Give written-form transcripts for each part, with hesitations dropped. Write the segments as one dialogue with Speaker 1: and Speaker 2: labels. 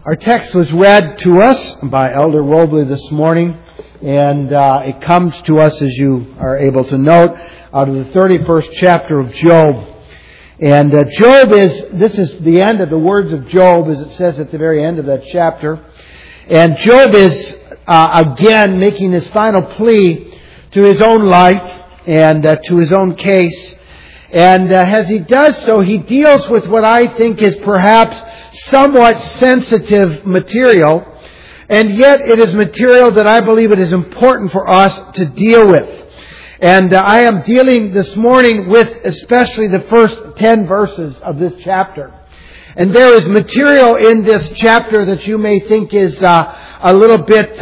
Speaker 1: Our text was read to us by Elder Robley this morning, and it comes to us, as you are able to note, out of the 31st chapter of Job. And this is the end of the words of Job, as it says at the very end of that chapter. And Job is, again, making his final plea to his own life and to his own case. And as he does so, he deals with what I think is perhaps somewhat sensitive material, and yet it is material that I believe it is important for us to deal with. And I am dealing this morning with especially the first 10 verses of this chapter. And there is material in this chapter that you may think is a little bit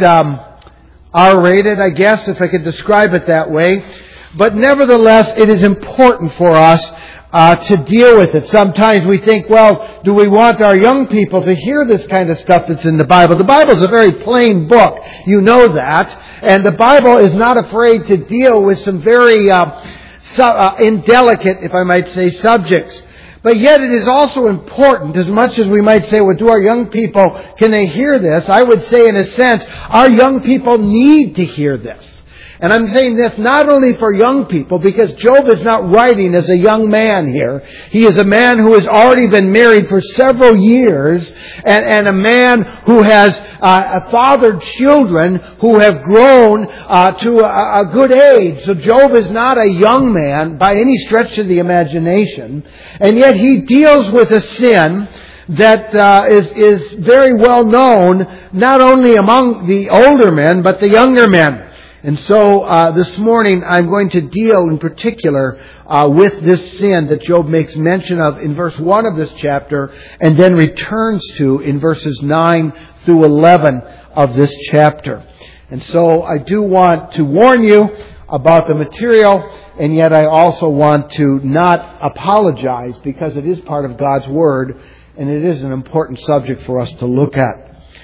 Speaker 1: R-rated, I guess, if I could describe it that way. But nevertheless, it is important for us to deal with it. Sometimes we think, well, do we want our young people to hear this kind of stuff that's in the Bible? The Bible is a very plain book. You know that. And the Bible is not afraid to deal with some very indelicate, if I might say, subjects. But yet it is also important, as much as we might say, well, do our young people, can they hear this? I would say, in a sense, our young people need to hear this. And I'm saying this not only for young people, because Job is not writing as a young man here. He is a man who has already been married for several years, and a man who has fathered children who have grown to a good age. So Job is not a young man by any stretch of the imagination. And yet he deals with a sin that is very well known, not only among the older men, but the younger men. And so this morning I'm going to deal in particular with this sin that Job makes mention of in verse 1 of this chapter and then returns to in verses 9 through 11 of this chapter. And so I do want to warn you about the material, and yet I also want to not apologize because it is part of God's Word and it is an important subject for us to look at.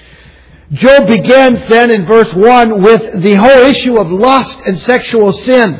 Speaker 1: Job begins then in verse 1 with the whole issue of lust and sexual sin.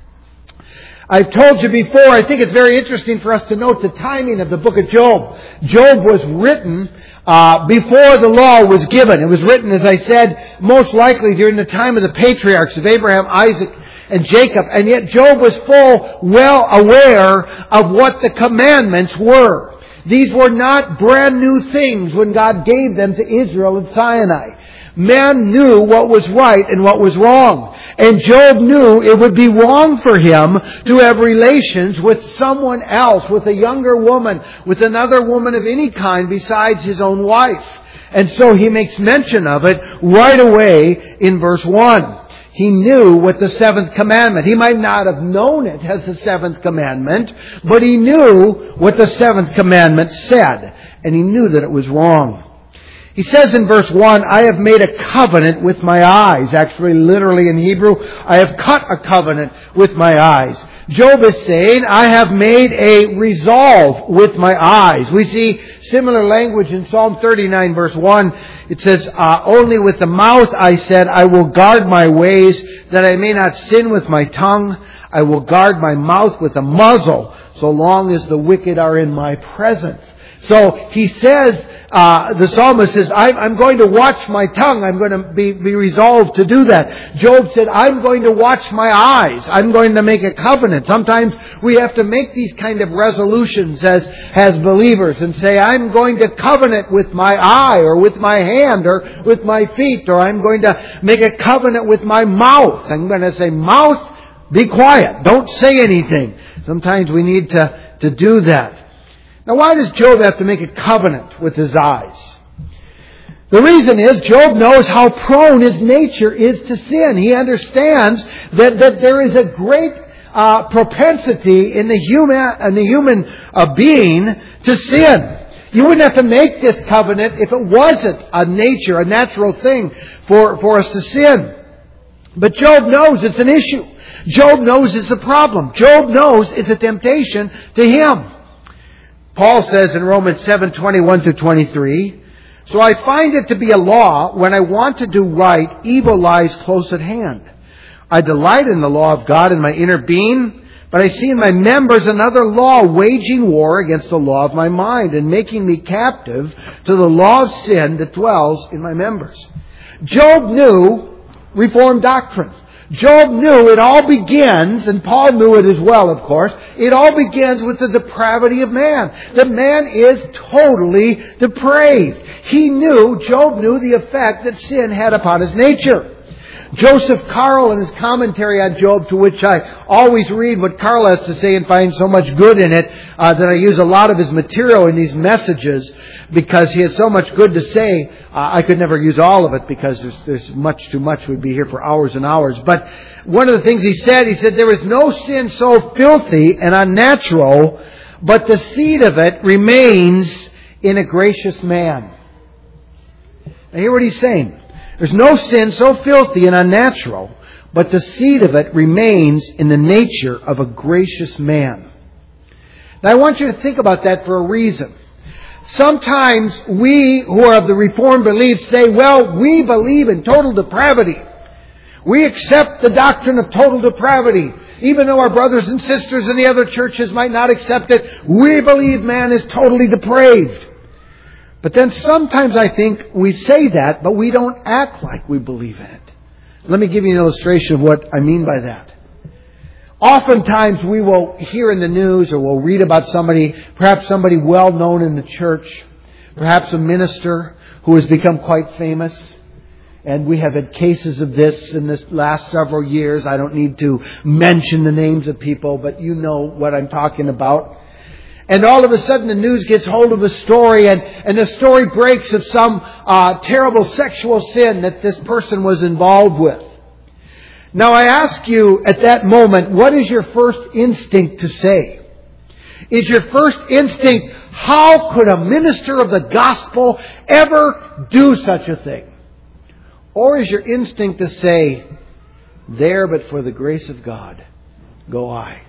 Speaker 1: I've told you before, I think it's very interesting for us to note the timing of the book of Job. Job was written before the law was given. It was written, as I said, most likely during the time of the patriarchs of Abraham, Isaac, and Jacob. And yet Job was well aware of what the commandments were. These were not brand new things when God gave them to Israel at Sinai. Man knew what was right and what was wrong. And Job knew it would be wrong for him to have relations with someone else, with a younger woman, with another woman of any kind besides his own wife. And so he makes mention of it right away in verse 1. He knew what the seventh commandment. He might not have known it as the seventh commandment, but he knew what the seventh commandment said. And he knew that it was wrong. He says in verse 1, I have made a covenant with my eyes. Actually, literally in Hebrew, I have cut a covenant with my eyes. Job is saying, I have made a resolve with my eyes. We see similar language in Psalm 39 verse 1. It says, only with the mouth I said, I will guard my ways, that I may not sin with my tongue. I will guard my mouth with a muzzle, so long as the wicked are in my presence. So he says, the psalmist says, I'm going to watch my tongue. I'm going to be resolved to do that. Job said, I'm going to watch my eyes. I'm going to make a covenant. Sometimes we have to make these kind of resolutions as believers and say, I'm going to covenant with my eye or with my hand or with my feet, or I'm going to make a covenant with my mouth. I'm going to say, mouth, be quiet. Don't say anything. Sometimes we need to do that. Now, why does Job have to make a covenant with his eyes? The reason is Job knows how prone his nature is to sin. He understands that there is a great propensity in the human being to sin. You wouldn't have to make this covenant if it wasn't a natural thing for us to sin. But Job knows it's an issue. Job knows it's a problem. Job knows it's a temptation to him. Paul says in Romans 7:21-23, so I find it to be a law when I want to do right, evil lies close at hand. I delight in the law of God in my inner being, But I see in my members another law, waging war against the law of my mind and making me captive to the law of sin that dwells in my members. Job knew Reformed doctrine. Job knew it all begins, and Paul knew it as well, of course, it all begins with the depravity of man. That man is totally depraved. Job knew the effect that sin had upon his nature. Joseph Carl, in his commentary on Job, to which I always read what Carl has to say and find so much good in it, that I use a lot of his material in these messages because he had so much good to say. I could never use all of it because there's much too much. We'd be here for hours and hours. But one of the things he said, there is no sin so filthy and unnatural, but the seed of it remains in a gracious man. Now hear what he's saying. There's no sin so filthy and unnatural, but the seed of it remains in the nature of a gracious man. Now I want you to think about that for a reason. Sometimes we who are of the Reformed belief say, well, we believe in total depravity. We accept the doctrine of total depravity. Even though our brothers and sisters in the other churches might not accept it, we believe man is totally depraved. But then sometimes I think we say that, but we don't act like we believe in it. Let me give you an illustration of what I mean by that. Oftentimes we will hear in the news or we'll read about somebody, perhaps somebody well known in the church, perhaps a minister who has become quite famous. And we have had cases of this in this last several years. I don't need to mention the names of people, but you know what I'm talking about. And all of a sudden the news gets hold of a story and the story breaks of some terrible sexual sin that this person was involved with. Now I ask you at that moment, what is your first instinct to say? Is your first instinct, how could a minister of the gospel ever do such a thing? Or is your instinct to say, there but for the grace of God, go I?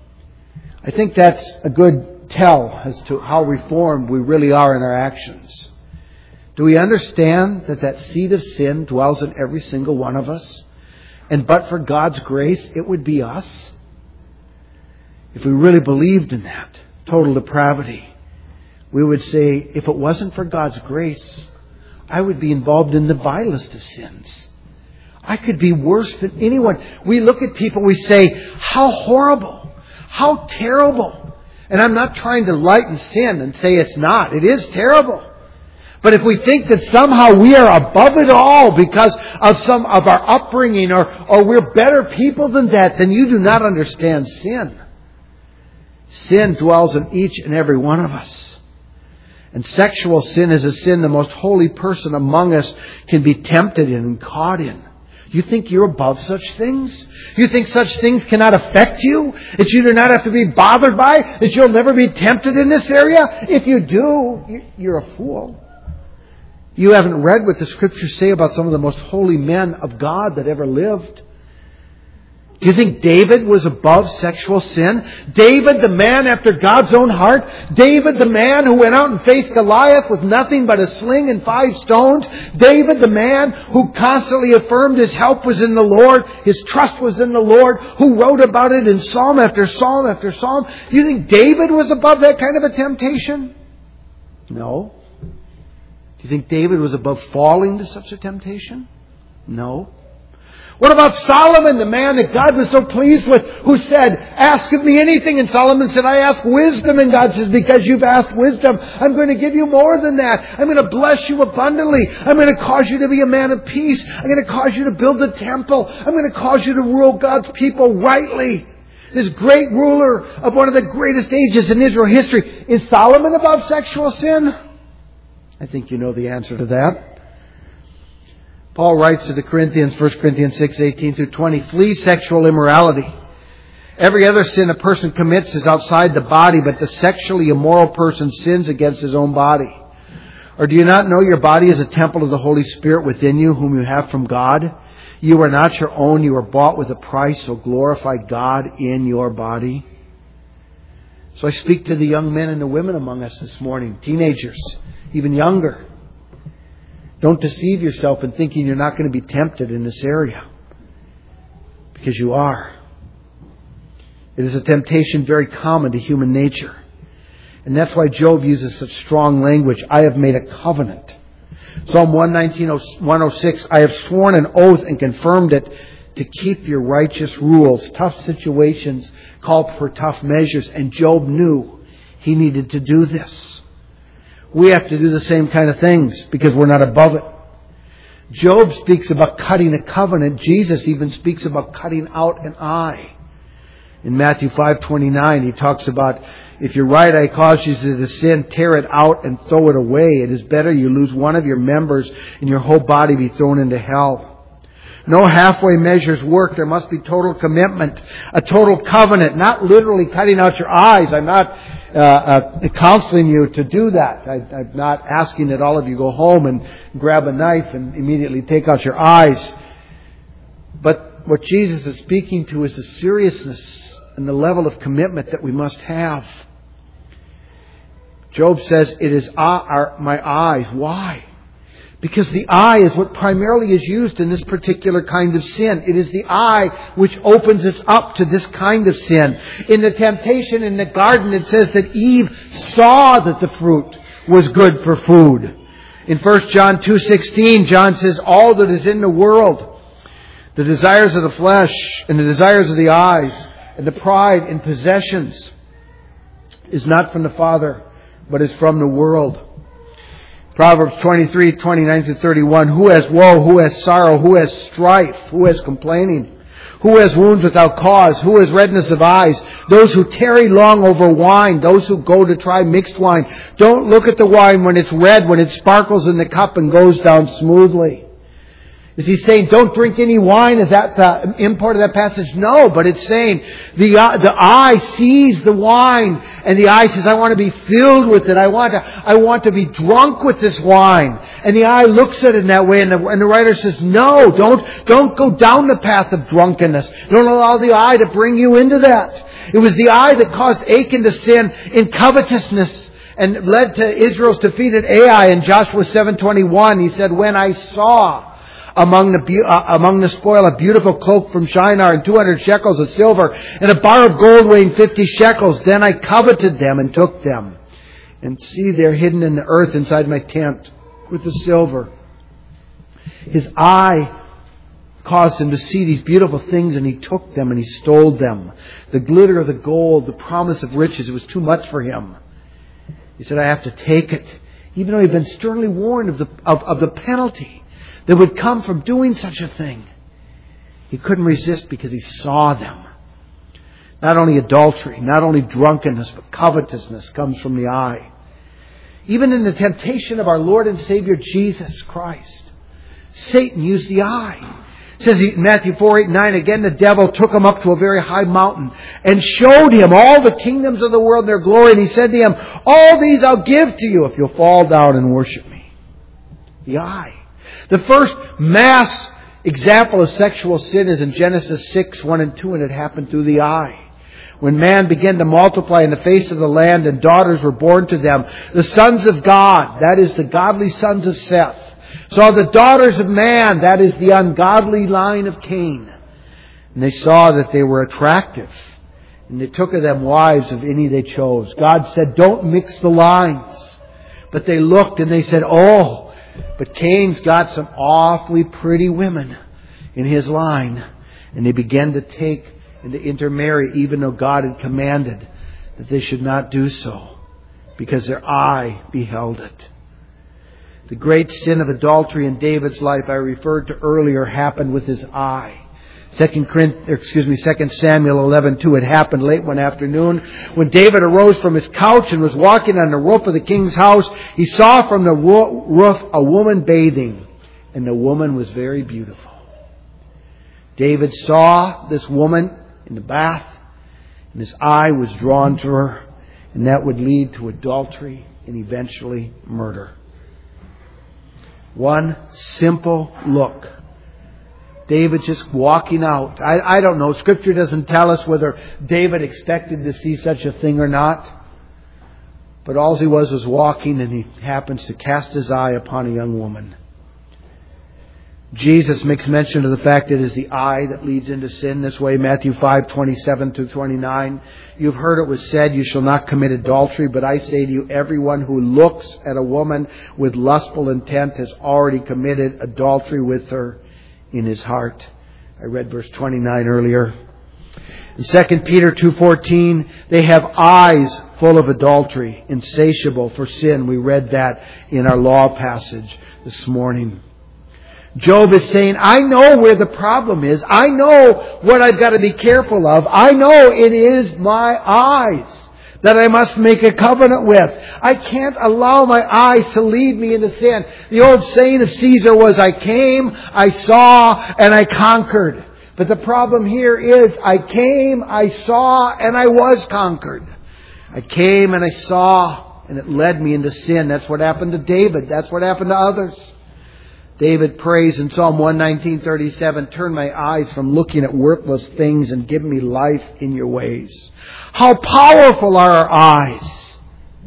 Speaker 1: I think that's a good tell as to how reformed we really are in our actions. Do we understand that seed of sin dwells in every single one of us? And but for God's grace, it would be us? If we really believed in that total depravity, we would say, if it wasn't for God's grace, I would be involved in the vilest of sins. I could be worse than anyone. We look at people, we say, how horrible, how terrible. And I'm not trying to lighten sin and say it's not. It is terrible. But if we think that somehow we are above it all because of some of our upbringing or we're better people than that, then you do not understand sin. Sin dwells in each and every one of us. And sexual sin is a sin the most holy person among us can be tempted in and caught in. You think you're above such things? You think such things cannot affect you? That you do not have to be bothered by? That you'll never be tempted in this area? If you do, you're a fool. You haven't read what the Scriptures say about some of the most holy men of God that ever lived. Do you think David was above sexual sin? David, the man after God's own heart? David, the man who went out and faced Goliath with nothing but a sling and 5 stones? David, the man who constantly affirmed his help was in the Lord, his trust was in the Lord, who wrote about it in psalm after psalm after psalm? Do you think David was above that kind of a temptation? No. Do you think David was above falling to such a temptation? No. What about Solomon, the man that God was so pleased with, who said, ask of me anything? And Solomon said, I ask wisdom. And God says, because you've asked wisdom, I'm going to give you more than that. I'm going to bless you abundantly. I'm going to cause you to be a man of peace. I'm going to cause you to build the temple. I'm going to cause you to rule God's people rightly. This great ruler of one of the greatest ages in Israel history. Is Solomon above sexual sin? I think you know the answer to that. Paul writes to the Corinthians, 1 Corinthians 6:18-20, flee sexual immorality. Every other sin a person commits is outside the body, but the sexually immoral person sins against his own body. Or do you not know your body is a temple of the Holy Spirit within you, whom you have from God? You are not your own, you are bought with a price, so glorify God in your body. So I speak to the young men and the women among us this morning, teenagers, even younger. Don't deceive yourself in thinking you're not going to be tempted in this area. Because you are. It is a temptation very common to human nature. And that's why Job uses such strong language. I have made a covenant. Psalm 106, I have sworn an oath and confirmed it to keep your righteous rules. Tough situations called for tough measures, and Job knew he needed to do this. We have to do the same kind of things because we're not above it. Job speaks about cutting a covenant. Jesus even speaks about cutting out an eye. In Matthew 5:29, he talks about, if your right eye causes you to sin, tear it out and throw it away. It is better you lose one of your members and your whole body be thrown into hell. No halfway measures work. There must be total commitment, a total covenant, not literally cutting out your eyes. I'm not counseling you to do that. I'm not asking that all of you go home and grab a knife and immediately take out your eyes. But what Jesus is speaking to is the seriousness and the level of commitment that we must have. Job says, it is my eyes. Why? Because the eye is what primarily is used in this particular kind of sin. It is the eye which opens us up to this kind of sin. In the temptation in the garden, it says that Eve saw that the fruit was good for food. In 1 John 2:16, John says, all that is in the world, the desires of the flesh and the desires of the eyes and the pride in possessions, is not from the Father, but is from the world. Proverbs 23:29-31. Who has woe? Who has sorrow? Who has strife? Who has complaining? Who has wounds without cause? Who has redness of eyes? Those who tarry long over wine. Those who go to try mixed wine. Don't look at the wine when it's red, when it sparkles in the cup and goes down smoothly. Is he saying don't drink any wine? Is that the import of that passage? No, but it's saying the eye sees the wine and the eye says, I want to be filled with it. I want to be drunk with this wine. And the eye looks at it in that way, and the writer says, no, don't go down the path of drunkenness. Don't allow the eye to bring you into that. It was the eye that caused Achan to sin in covetousness and led to Israel's defeat at Ai in Joshua 7:21. He said, when I saw among the spoil a beautiful cloak from Shinar and 200 shekels of silver and a bar of gold weighing 50 shekels. Then I coveted them and took them. And see, they're hidden in the earth inside my tent with the silver. His eye caused him to see these beautiful things, and he took them and he stole them. The glitter of the gold, the promise of riches, it was too much for him. He said, I have to take it. Even though he'd been sternly warned of the penalty that would come from doing such a thing. He couldn't resist because he saw them. Not only adultery, not only drunkenness, but covetousness comes from the eye. Even in the temptation of our Lord and Savior Jesus Christ, Satan used the eye. It says in Matthew 4:8-9, again the devil took him up to a very high mountain and showed him all the kingdoms of the world and their glory. And he said to him, all these I'll give to you if you'll fall down and worship me. The eye. The first mass example of sexual sin is in Genesis 6:1-2, and it happened through the eye. When man began to multiply in the face of the land and daughters were born to them, the sons of God, that is the godly sons of Seth, saw the daughters of man, that is the ungodly line of Cain. And they saw that they were attractive, and they took of them wives of any they chose. God said, don't mix the lines. But they looked and they said, oh, but Cain's got some awfully pretty women in his line. And they began to take and to intermarry, even though God had commanded that they should not do so, because their eye beheld it. The great sin of adultery in David's life I referred to earlier happened with his eye. 2 Samuel 11:2. It happened late one afternoon when David arose from his couch and was walking on the roof of the king's house. He saw from the roof a woman bathing, and the woman was very beautiful. David saw this woman in the bath, and his eye was drawn to her, and that would lead to adultery and eventually murder. One simple look. David just walking out. I don't know. Scripture doesn't tell us whether David expected to see such a thing or not. But all he was walking, and he happens to cast his eye upon a young woman. Jesus makes mention of the fact that it is the eye that leads into sin this way. Matthew 5:27-29. You've heard it was said, you shall not commit adultery, but I say to you, everyone who looks at a woman with lustful intent has already committed adultery with her in his heart. I read verse 29 earlier. In 2 Peter 2:14, they have eyes full of adultery, insatiable for sin. We read that in our law passage this morning. Job is saying, I know where the problem is. I know what I've got to be careful of. I know it is my eyes that I must make a covenant with. I can't allow my eyes to lead me into sin. The old saying of Caesar was, I came, I saw, and I conquered. But the problem here is, I came, I saw, and I was conquered. I came and I saw, and it led me into sin. That's what happened to David. That's what happened to others. David prays in Psalm 119:37, turn my eyes from looking at worthless things and give me life in your ways. How powerful are our eyes!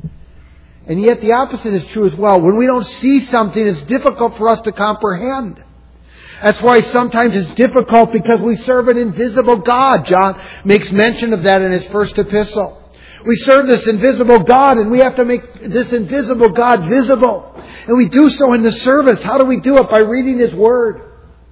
Speaker 1: And yet the opposite is true as well. When we don't see something, it's difficult for us to comprehend. That's why sometimes it's difficult because we serve an invisible God. John makes mention of that in his first epistle. We serve this invisible God and we have to make this invisible God visible. And we do so in the service. How do we do it? By reading His Word.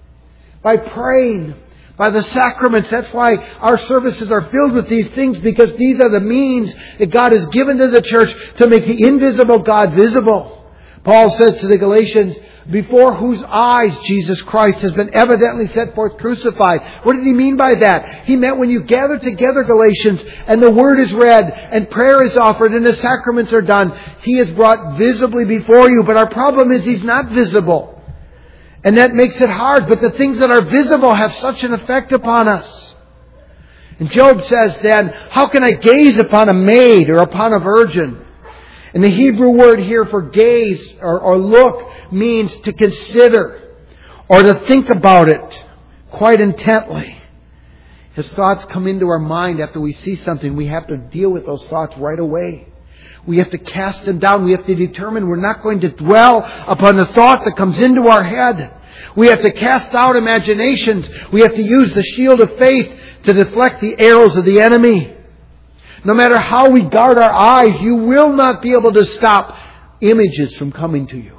Speaker 1: By praying. By the sacraments. That's why our services are filled with these things, because these are the means that God has given to the church to make the invisible God visible. Paul says to the Galatians, before whose eyes Jesus Christ has been evidently set forth crucified. What did he mean by that? He meant when you gather together, Galatians, and the Word is read, and prayer is offered, and the sacraments are done, He is brought visibly before you. But our problem is He's not visible. And that makes it hard. But the things that are visible have such an effect upon us. And Job says then, how can I gaze upon a maid or upon a virgin? And the Hebrew word here for gaze or look means to consider or to think about it quite intently. As thoughts come into our mind after we see something, we have to deal with those thoughts right away. We have to cast them down. We have to determine we're not going to dwell upon the thought that comes into our head. We have to cast out imaginations. We have to use the shield of faith to deflect the arrows of the enemy. No matter how we guard our eyes, you will not be able to stop images from coming to you.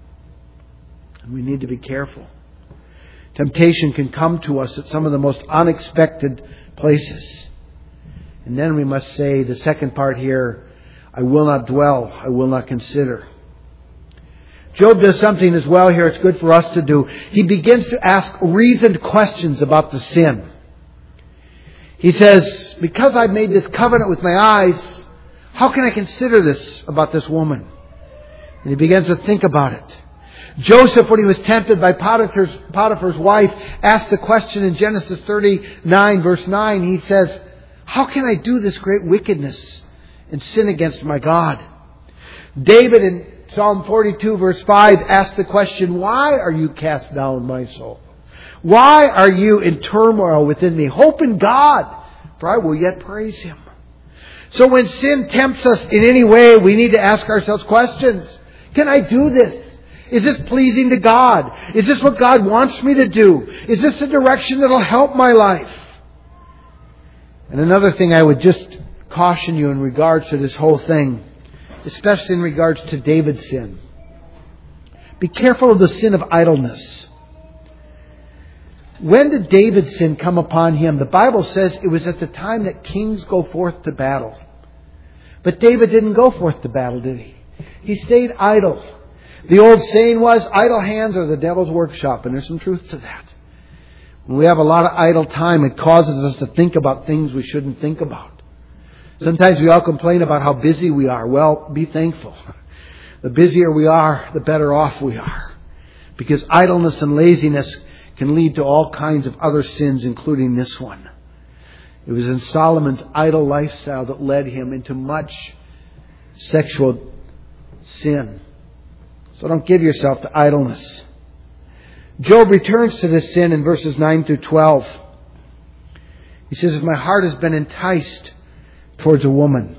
Speaker 1: And we need to be careful. Temptation can come to us at some of the most unexpected places. And then we must say the second part here, I will not dwell, I will not consider. Job does something as well here it's good for us to do. He begins to ask reasoned questions about the sin. He says, because I've made this covenant with my eyes, how can I consider this about this woman? And he begins to think about it. Joseph, when he was tempted by Potiphar's wife, asked the question in Genesis 39, verse 9. He says, how can I do this great wickedness and sin against my God? David in Psalm 42, verse 5, asked the question, why are you cast down, my soul? Why are you in turmoil within me? Hope in God, for I will yet praise Him. So when sin tempts us in any way, we need to ask ourselves questions. Can I do this? Is this pleasing to God? Is this what God wants me to do? Is this a direction that will help my life? And another thing I would just caution you in regards to this whole thing, especially in regards to David's sin. Be careful of the sin of idleness. When did David's sin come upon him? The Bible says it was at the time that kings go forth to battle. But David didn't go forth to battle, did he? He stayed idle. The old saying was, idle hands are the devil's workshop, and there's some truth to that. When we have a lot of idle time, it causes us to think about things we shouldn't think about. Sometimes we all complain about how busy we are. Well, be thankful. The busier we are, the better off we are. Because idleness and laziness can lead to all kinds of other sins, including this one. It was in Solomon's idle lifestyle that led him into much sexual sin. So don't give yourself to idleness. Job returns to this sin in verses 9 through 12. He says, if my heart has been enticed towards a woman.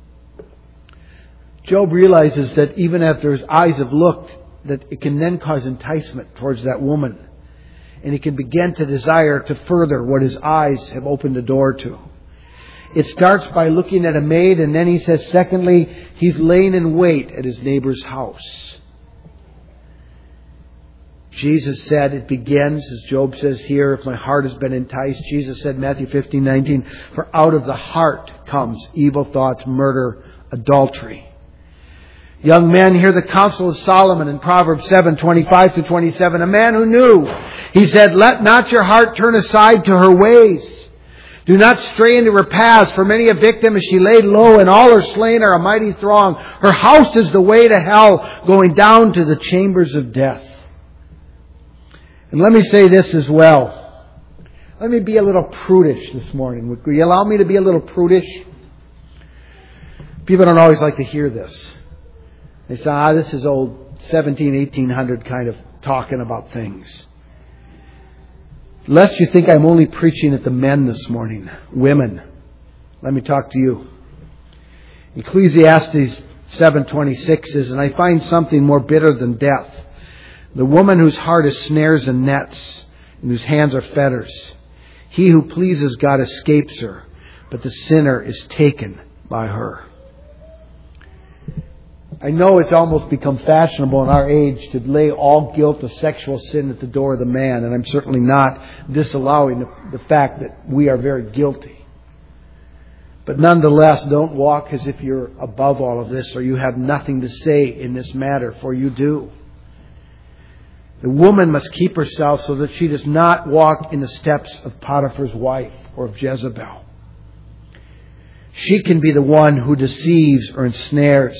Speaker 1: Job realizes that even after his eyes have looked, that it can then cause enticement towards that woman. And he can begin to desire to further what his eyes have opened the door to. It starts by looking at a maid, and then he says, secondly, he's laying in wait at his neighbor's house. Jesus said it begins, as Job says here, if my heart has been enticed. Jesus said, Matthew 15:19, for out of the heart comes evil thoughts, murder, adultery. Young men, hear the counsel of Solomon in Proverbs 7:25-27. A man who knew, he said, let not your heart turn aside to her ways. Do not stray into her paths, for many a victim is she laid low, and all her slain are a mighty throng. Her house is the way to hell, going down to the chambers of death. And let me say this as well. Let me be a little prudish this morning. Would you allow me to be a little prudish? People don't always like to hear this. They say, this is old 1800 kind of talking about things. Lest you think I'm only preaching at the men this morning. Women, let me talk to you. Ecclesiastes 7:26 says, and I find something more bitter than death. The woman whose heart is snares and nets, and whose hands are fetters. He who pleases God escapes her, but the sinner is taken by her. I know it's almost become fashionable in our age to lay all guilt of sexual sin at the door of the man, and I'm certainly not disallowing the fact that we are very guilty. But nonetheless, don't walk as if you're above all of this or you have nothing to say in this matter, for you do. The woman must keep herself so that she does not walk in the steps of Potiphar's wife or of Jezebel. She can be the one who deceives or ensnares.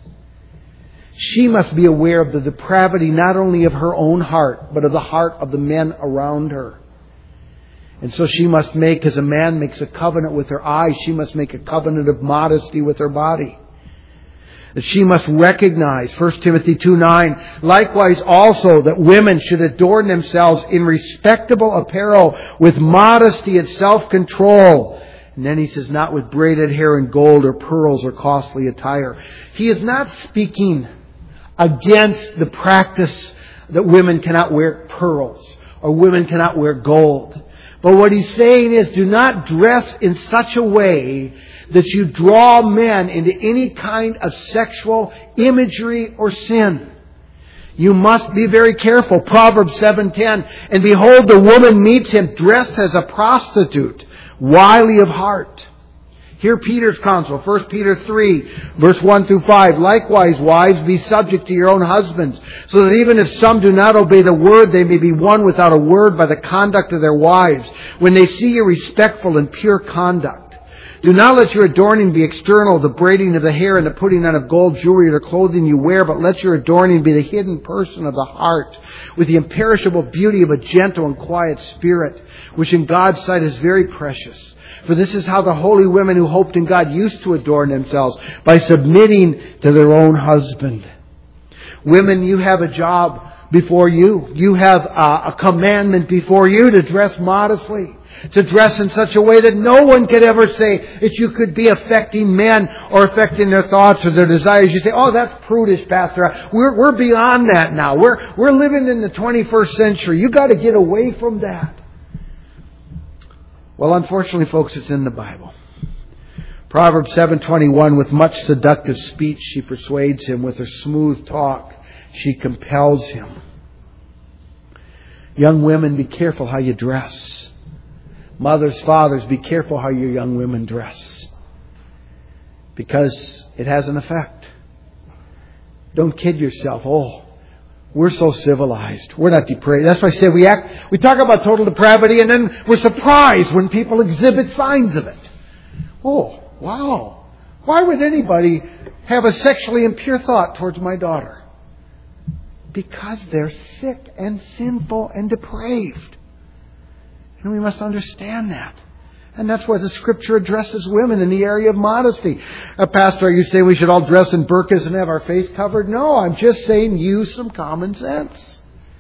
Speaker 1: She must be aware of the depravity not only of her own heart, but of the heart of the men around her. And so she must make, as a man makes a covenant with her eyes, she must make a covenant of modesty with her body. That she must recognize, 1 Timothy 2:9, likewise also that women should adorn themselves in respectable apparel with modesty and self-control. And then he says, not with braided hair and gold or pearls or costly attire. He is not speaking against the practice that women cannot wear pearls or women cannot wear gold. But what he's saying is, do not dress in such a way that you draw men into any kind of sexual imagery or sin. You must be very careful. Proverbs 7:10, and behold, the woman meets him dressed as a prostitute, wily of heart. Hear Peter's counsel, 1 Peter 3, verse 1-5. Likewise, wives, be subject to your own husbands, so that even if some do not obey the word, they may be won without a word by the conduct of their wives, when they see your respectful and pure conduct. Do not let your adorning be external, the braiding of the hair and the putting on of gold jewelry or the clothing you wear, but let your adorning be the hidden person of the heart, with the imperishable beauty of a gentle and quiet spirit, which in God's sight is very precious. For this is how the holy women who hoped in God used to adorn themselves, by submitting to their own husband. Women, you have a job before you. You have a commandment before you to dress modestly. To dress in such a way that no one could ever say that you could be affecting men or affecting their thoughts or their desires. You say, oh, that's prudish, Pastor. We're beyond that now. We're living in the 21st century. You got to get away from that. Well, unfortunately, folks, it's in the Bible. Proverbs 7:21, with much seductive speech she persuades him. With her smooth talk she compels him. Young women, be careful how you dress. Mothers, fathers, be careful how your young women dress. Because it has an effect. Don't kid yourself. Oh, we're so civilized. We're not depraved. That's why I say we talk about total depravity and then we're surprised when people exhibit signs of it. Oh, wow. Why would anybody have a sexually impure thought towards my daughter? Because they're sick and sinful and depraved. And we must understand that. And that's why the Scripture addresses women in the area of modesty. Pastor, are you saying we should all dress in burqas and have our face covered? No, I'm just saying use some common sense.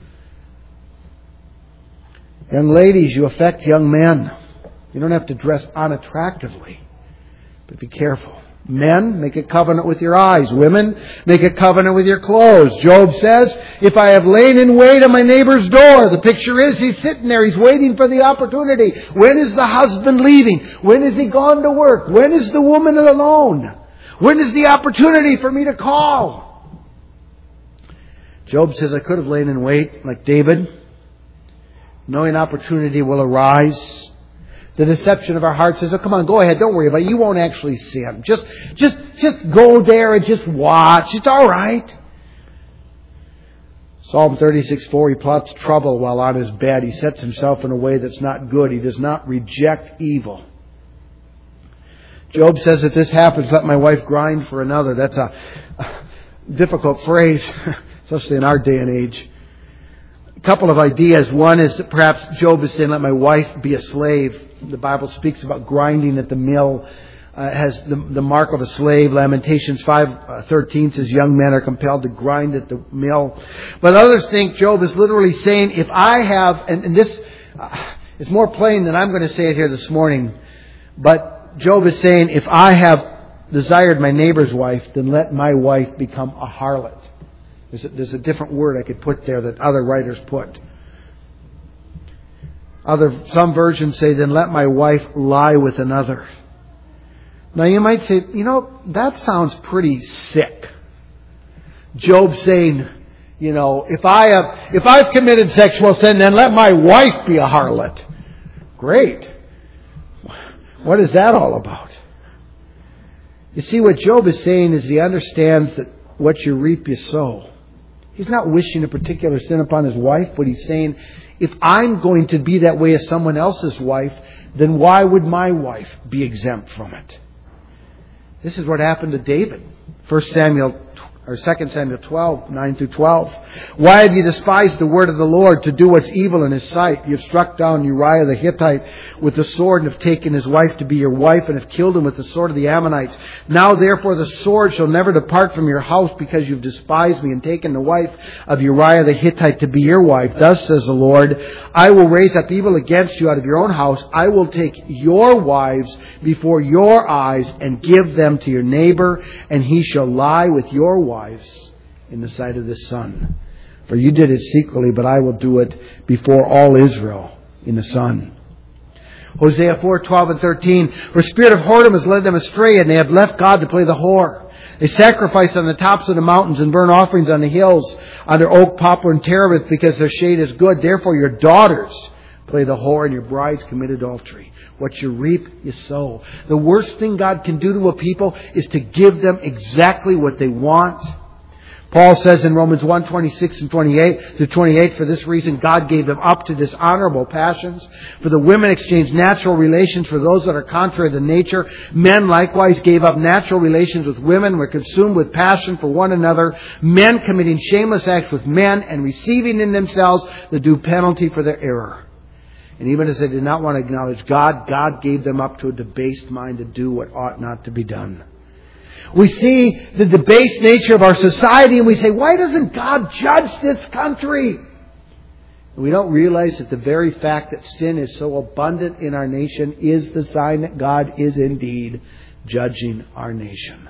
Speaker 1: Young ladies, you affect young men. You don't have to dress unattractively. But be careful. Men, make a covenant with your eyes. Women, make a covenant with your clothes. Job says, if I have lain in wait on my neighbor's door, the picture is he's sitting there, he's waiting for the opportunity. When is the husband leaving? When is he gone to work? When is the woman alone? When is the opportunity for me to call? Job says, I could have lain in wait like David, knowing opportunity will arise. The deception of our heart says, oh, come on, go ahead. Don't worry about it. You won't actually sin. Just go there and just watch. It's all right. Psalm 36:4, he plots trouble while on his bed. He sets himself in a way that's not good. He does not reject evil. Job says, if this happens, let my wife grind for another. That's a difficult phrase, especially in our day and age. A couple of ideas. One is that perhaps Job is saying, let my wife be a slave. The Bible speaks about grinding at the mill. Has the mark of a slave. Lamentations 5:13 says young men are compelled to grind at the mill. But others think Job is literally saying, if I have, and this is more plain than I'm going to say it here this morning, but Job is saying, if I have desired my neighbor's wife, then let my wife become a harlot. There's a different word I could put there that other writers put. Some versions say, then let my wife lie with another. Now you might say, that sounds pretty sick. Job saying, if I've committed sexual sin, then let my wife be a harlot. Great. What is that all about? You see, what Job is saying is he understands that what you reap, you sow. He's not wishing a particular sin upon his wife, but he's saying, if I'm going to be that way as someone else's wife, then why would my wife be exempt from it? This is what happened to David. 2 Samuel 12, 9 through 12. Why have you despised the word of the Lord to do what's evil in his sight? You have struck down Uriah the Hittite with the sword and have taken his wife to be your wife and have killed him with the sword of the Ammonites. Now therefore the sword shall never depart from your house because you've despised me and taken the wife of Uriah the Hittite to be your wife. Thus says the Lord, I will raise up evil against you out of your own house. I will take your wives before your eyes and give them to your neighbor, and he shall lie with your wives in the sight of the sun. For you did it secretly, but I will do it before all Israel in the sun. Hosea 4:12 and 13. For spirit of whoredom has led them astray, and they have left God to play the whore. They sacrifice on the tops of the mountains and burn offerings on the hills, under oak, poplar, and terebinth, because their shade is good. Therefore your daughters play the whore, and your brides commit adultery. What you reap, you sow. The worst thing God can do to a people is to give them exactly what they want. Paul says in Romans 1:26 and 28, for this reason God gave them up to dishonorable passions. For the women exchanged natural relations for those that are contrary to nature. Men likewise gave up natural relations with women, were consumed with passion for one another. Men committing shameless acts with men and receiving in themselves the due penalty for their error. And even as they did not want to acknowledge God, God gave them up to a debased mind to do what ought not to be done. We see the debased nature of our society and we say, why doesn't God judge this country? And we don't realize that the very fact that sin is so abundant in our nation is the sign that God is indeed judging our nation.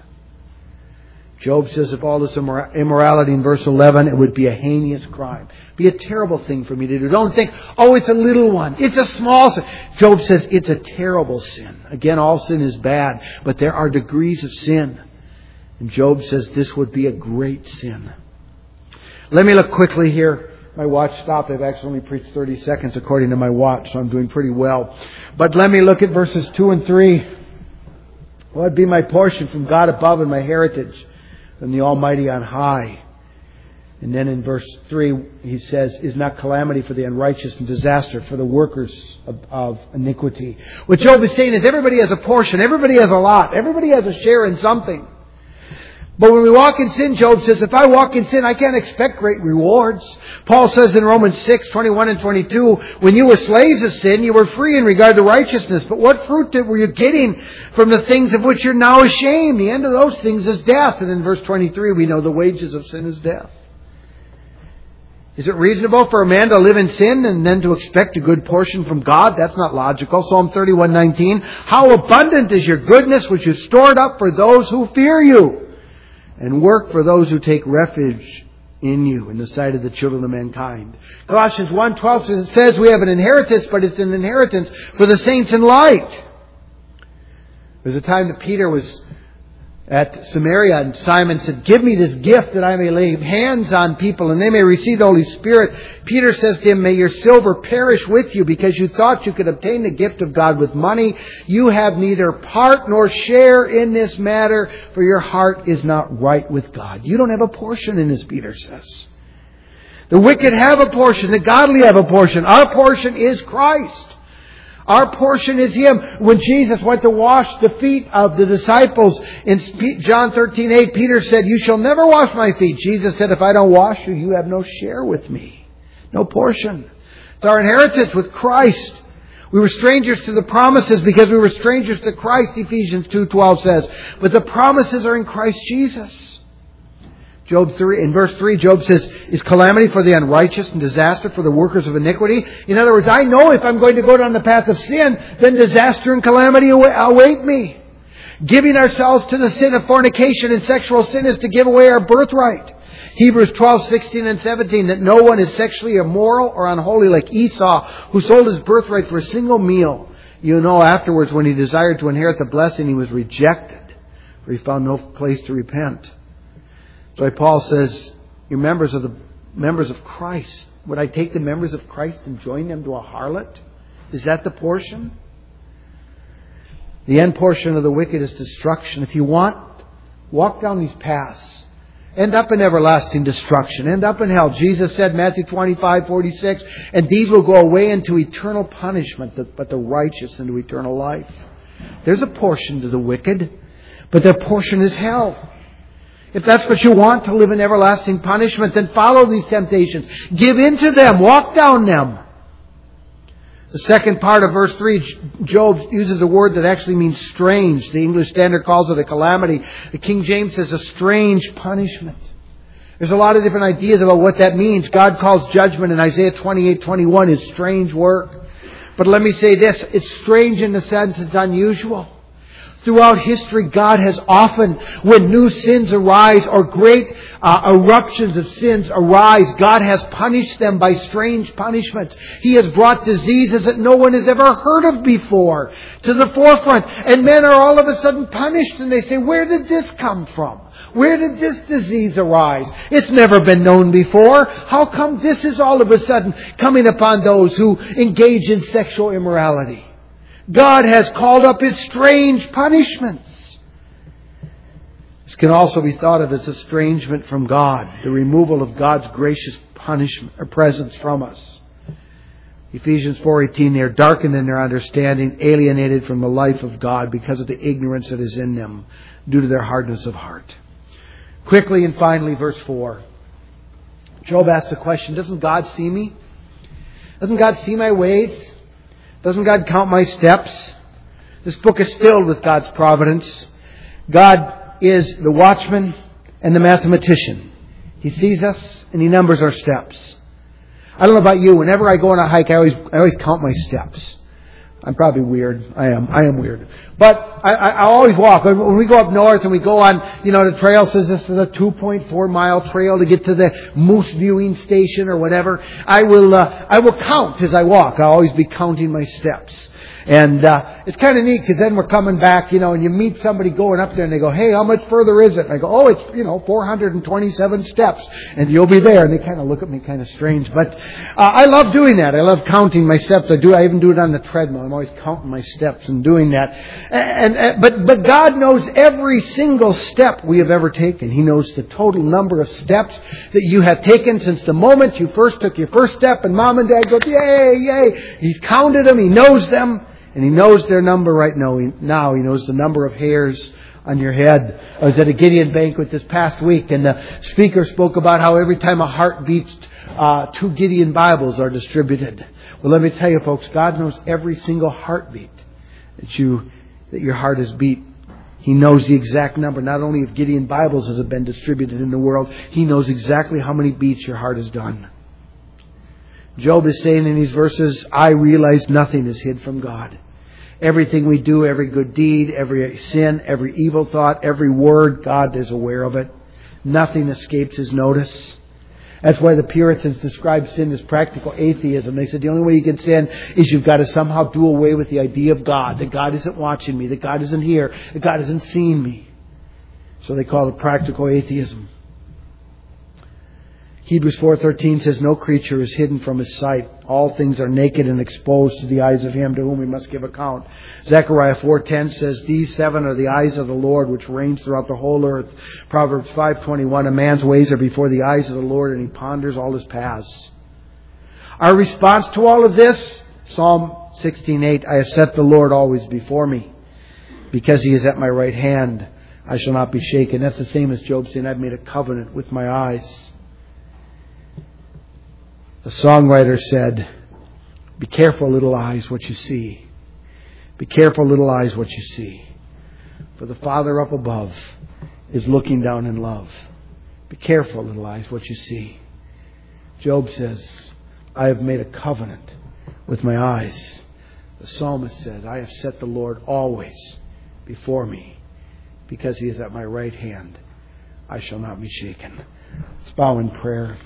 Speaker 1: Job says if all this immorality in verse 11, it would be a heinous crime. Be a terrible thing for me to do. Don't think, it's a little one. It's a small sin. Job says it's a terrible sin. Again, all sin is bad, but there are degrees of sin. And Job says this would be a great sin. Let me look quickly here. My watch stopped. I've actually only preached 30 seconds according to my watch, so I'm doing pretty well. But let me look at verses 2 and 3. What would be my portion from God above and my heritage from the Almighty on high? And then in verse 3, he says, is not calamity for the unrighteous and disaster for the workers of iniquity. What Job is saying is everybody has a portion. Everybody has a lot. Everybody has a share in something. But when we walk in sin, Job says, if I walk in sin, I can't expect great rewards. Paul says in Romans 6:21 and 22, when you were slaves of sin, you were free in regard to righteousness. But what fruit were you getting from the things of which you're now ashamed? The end of those things is death. And in verse 23, we know the wages of sin is death. Is it reasonable for a man to live in sin and then to expect a good portion from God? That's not logical. Psalm 31:19. How abundant is your goodness which you stored up for those who fear you and work for those who take refuge in you in the sight of the children of mankind. Colossians 1:12 says we have an inheritance, but it's an inheritance for the saints in light. There's a time that Peter was at Samaria, and Simon said, give me this gift that I may lay hands on people and they may receive the Holy Spirit. Peter says to him, may your silver perish with you because you thought you could obtain the gift of God with money. You have neither part nor share in this matter, for your heart is not right with God. You don't have a portion in this, Peter says. The wicked have a portion. The godly have a portion. Our portion is Christ. Our portion is Him. When Jesus went to wash the feet of the disciples in John 13:8, Peter said, you shall never wash my feet. Jesus said, if I don't wash you, you have no share with me. No portion. It's our inheritance with Christ. We were strangers to the promises because we were strangers to Christ, Ephesians 2:12 says. But the promises are in Christ Jesus. In verse 3, Job says, is calamity for the unrighteous and disaster for the workers of iniquity? In other words, I know if I'm going to go down the path of sin, then disaster and calamity await me. Giving ourselves to the sin of fornication and sexual sin is to give away our birthright. Hebrews 12:16 and 17, that no one is sexually immoral or unholy like Esau, who sold his birthright for a single meal. You know, afterwards, when he desired to inherit the blessing, he was rejected, for he found no place to repent. So Paul says, you're members of Christ. Would I take the members of Christ and join them to a harlot? Is that the portion? The end portion of the wicked is destruction. If you want, walk down these paths. End up in everlasting destruction. End up in hell. Jesus said, Matthew 25:46, and these will go away into eternal punishment, but the righteous into eternal life. There's a portion to the wicked, but their portion is hell. If that's what you want, to live in everlasting punishment, then follow these temptations. Give in to them. Walk down them. The second part of verse 3, Job uses a word that actually means strange. The English Standard calls it a calamity. The King James says a strange punishment. There's a lot of different ideas about what that means. God calls judgment in Isaiah 28:21 His strange work. But let me say this, it's strange in the sense it's unusual. Throughout history, God has often, when new sins arise or great eruptions of sins arise, God has punished them by strange punishments. He has brought diseases that no one has ever heard of before to the forefront. And men are all of a sudden punished and they say, where did this come from? Where did this disease arise? It's never been known before. How come this is all of a sudden coming upon those who engage in sexual immorality? God has called up His strange punishments. This can also be thought of as estrangement from God, the removal of God's gracious punishment or presence from us. Ephesians 4:18, they are darkened in their understanding, alienated from the life of God because of the ignorance that is in them due to their hardness of heart. Quickly and finally, verse 4. Job asks the question, doesn't God see me? Doesn't God see my ways? Doesn't God count my steps? This book is filled with God's providence. God is the watchman and the mathematician. He sees us and He numbers our steps. I don't know about you. Whenever I go on a hike, I always count my steps. I'm probably weird. I am weird. But I always walk. When we go up north and we go on, the trail says this is a 2.4 mile trail to get to the moose viewing station or whatever. I will count as I walk. I'll always be counting my steps. And it's kind of neat because then we're coming back, and you meet somebody going up there and they go, hey, how much further is it? And I go, oh, it's, 427 steps. And you'll be there. And they kind of look at me kind of strange. But I love doing that. I love counting my steps. I even do it on the treadmill. I'm always counting my steps and doing that. But God knows every single step we have ever taken. He knows the total number of steps that you have taken since the moment you first took your first step. And Mom and Dad go, yay, yay. He's counted them. He knows them. And He knows their number right now. He knows the number of hairs on your head. I was at a Gideon banquet this past week, and the speaker spoke about how every time a heart beats, 2 Gideon Bibles are distributed. Well, let me tell you, folks, God knows every single heartbeat that your heart has beat. He knows the exact number, not only of Gideon Bibles that have been distributed in the world, He knows exactly how many beats your heart has done. Job is saying in these verses, I realize nothing is hid from God. Everything we do, every good deed, every sin, every evil thought, every word, God is aware of it. Nothing escapes His notice. That's why the Puritans described sin as practical atheism. They said the only way you can sin is you've got to somehow do away with the idea of God, that God isn't watching me, that God isn't here, that God isn't seeing me. So they call it practical atheism. Hebrews 4:13 says, no creature is hidden from His sight. All things are naked and exposed to the eyes of Him to whom we must give account. Zechariah 4:10 says, these 7 are the eyes of the Lord which reigns throughout the whole earth. Proverbs 5:21, a man's ways are before the eyes of the Lord, and He ponders all his paths. Our response to all of this, Psalm 16:8, I have set the Lord always before me. Because He is at my right hand, I shall not be shaken. That's the same as Job saying, I've made a covenant with my eyes. The songwriter said, be careful, little eyes, what you see. Be careful, little eyes, what you see. For the Father up above is looking down in love. Be careful, little eyes, what you see. Job says, I have made a covenant with my eyes. The psalmist says, I have set the Lord always before me. Because He is at my right hand, I shall not be shaken. Let's bow in prayer.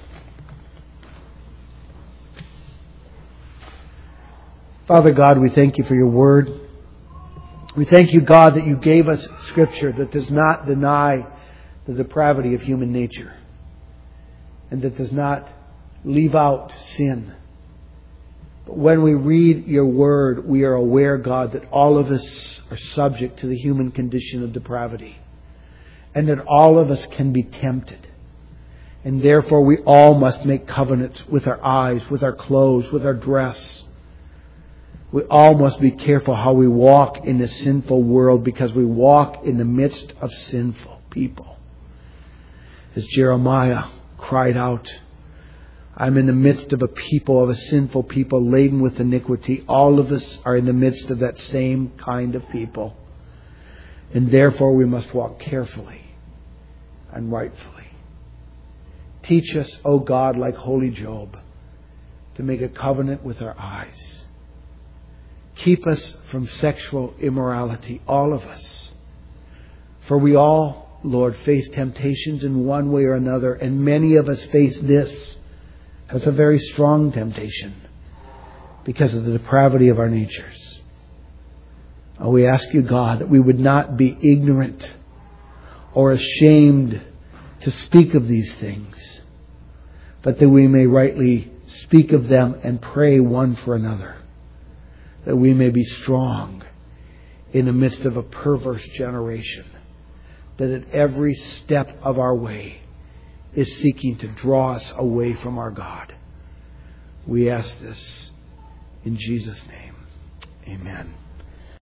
Speaker 1: Father God, we thank You for Your Word. We thank You, God, that You gave us Scripture that does not deny the depravity of human nature and that does not leave out sin. But when we read Your Word, we are aware, God, that all of us are subject to the human condition of depravity and that all of us can be tempted. And therefore we all must make covenants with our eyes, with our clothes, with our dress. We all must be careful how we walk in this sinful world because we walk in the midst of sinful people. As Jeremiah cried out, I'm in the midst of a sinful people laden with iniquity. All of us are in the midst of that same kind of people. And therefore we must walk carefully and rightfully. Teach us, O God, like holy Job, to make a covenant with our eyes. Keep us from sexual immorality, all of us. For we all, Lord, face temptations in one way or another, and many of us face this as a very strong temptation because of the depravity of our natures. Oh, we ask You, God, that we would not be ignorant or ashamed to speak of these things, but that we may rightly speak of them and pray one for another, that we may be strong in the midst of a perverse generation, that at every step of our way is seeking to draw us away from our God. We ask this in Jesus' name. Amen.